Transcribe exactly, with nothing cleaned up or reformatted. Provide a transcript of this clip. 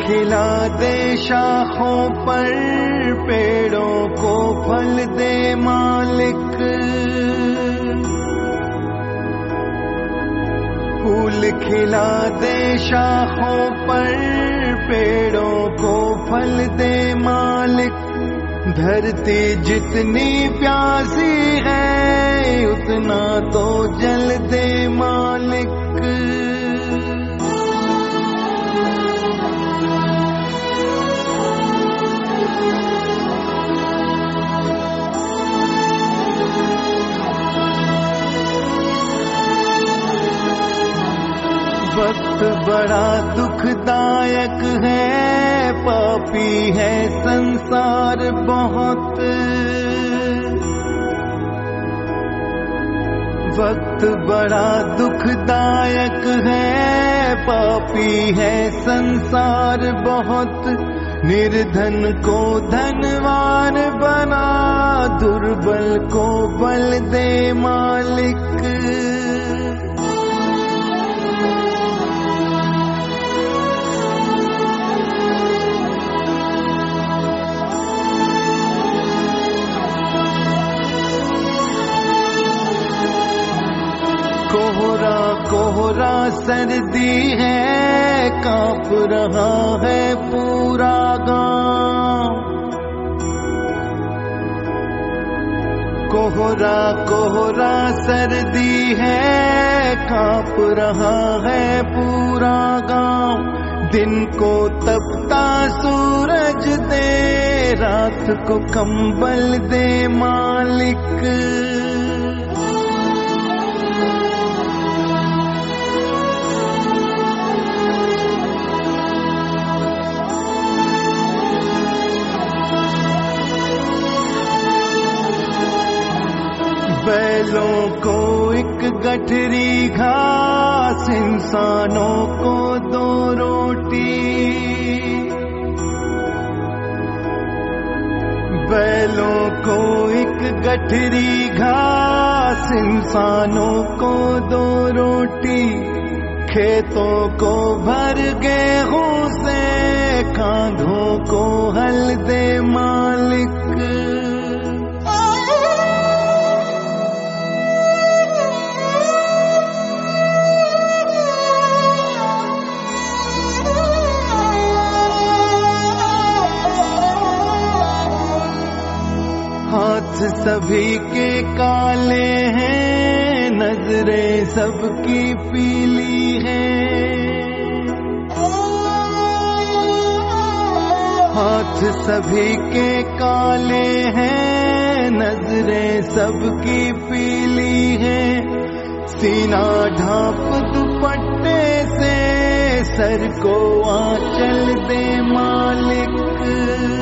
खिला दे शाखों पर, पेड़ों को फल दे मालिक। फूल खिला दे शाखों पर, पेड़ों को फल दे मालिक। धरती जितनी प्यासी है, उतना तो जल दे मालिक। वक्त बड़ा दुखदायक है, पापी है संसार बहुत। वक्त बड़ा दुखदायक है, पापी है संसार बहुत। निर्धन को धनवान बना, दुर्बल को बल दे मालिक। कोहरा कोहरा सर्दी है, कांप रहा है पूरा गांव। कोहरा कोहरा सर्दी है, कांप रहा है पूरा गांव। दिन को तपता सूरज दे, रात को कंबल दे मालिक। बैलों को एक गठरी घास, इंसानों को दो रोटी। बैलों को एक गठरी घास, इंसानों को दो रोटी। खेतों को भर गेहूं से, कांधों को हल दे मालिक। हाथ सभी के काले हैं, नजरें सबकी पीली हैं। हाथ सभी के काले हैं, नजरें सबकी पीली हैं। सीना ढांप दुपट्टे से, सर को आंचल दे मालिक।